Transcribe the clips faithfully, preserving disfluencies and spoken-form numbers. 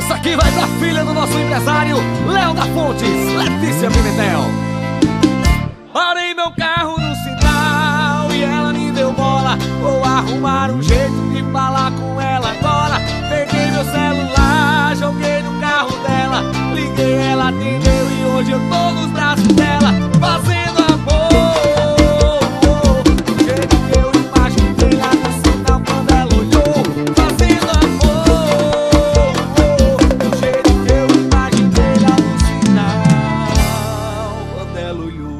Essa aqui vai pra filha do nosso empresário Léo da Fontes, Letícia Pimentel. Parei meu carro no sinal e ela me deu bola. Vou arrumar um jeito de falar com ela agora. Peguei meu celular, joguei no carro dela. Liguei, ela atendeu e hoje eu tô nos braços dela, fazendo amor. Do jeito que eu imaginei lá no sinal quando ela olhou, fazendo amor. Do jeito que eu imaginei lá no sinal quando ela olhou.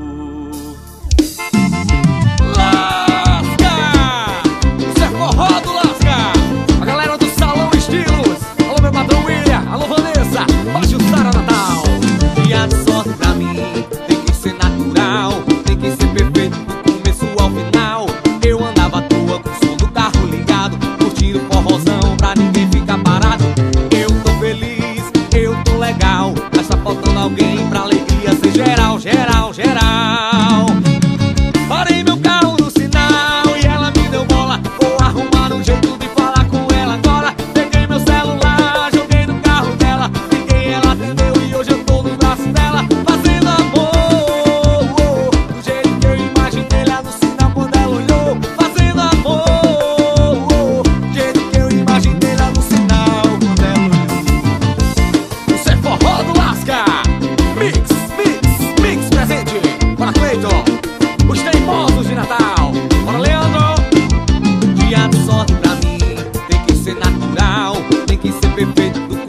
Lasca! Isso é forró do Lasca! A galera do Salão Estilos. Alô meu patrão William, alô Vanessa, bate o Sara Natal. Dia de sorte pra mim tem que ser natural, tem que ser perfeito do começo ao final. Eu andava à toa com o som do carro ligado, curtindo forrozão pra ninguém ficar parado. Eu tô feliz, eu tô legal, mas tá faltando alguém pra alegria ser geral, geral, geral. Parei meu carro no sinal e ela me deu bola. Vou arrumar um jeito de falar com ela agora. Peguei meu celular, joguei no carro dela. Liguei, ela atendeu e hoje eu tô no braço dela, fazendo amor. Do jeito que eu imaginei lá no sinal quando ela olhou, fazendo amor. Do jeito que eu imaginei lá no sinal quando ela olhou. Isso é forró do Lasca. Mix, mix, mix presente. Bora Cleiton, os teimosos de Natal. Bora Leandro. Dia de sorte pra mim tem que ser natural, tem que ser perfeito do